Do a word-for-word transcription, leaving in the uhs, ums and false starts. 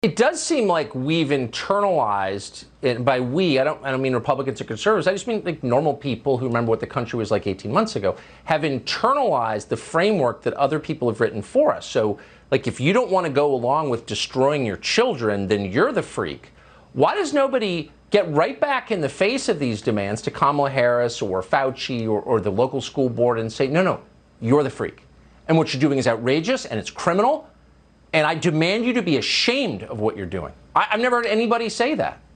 It does seem like we've internalized, and by we, I don't, I don't mean Republicans or conservatives, I just mean like normal people who remember what the country was like eighteen months ago, have internalized the framework that other people have written for us. So, like, if you don't want to go along with destroying your children, then you're the freak. Why does nobody get right back in the face of these demands to Kamala Harris or Fauci or, or the local school board and say, no, no, you're the freak. And what you're doing is outrageous and it's criminal. And I demand you to be ashamed of what you're doing. I, I've never heard anybody say that.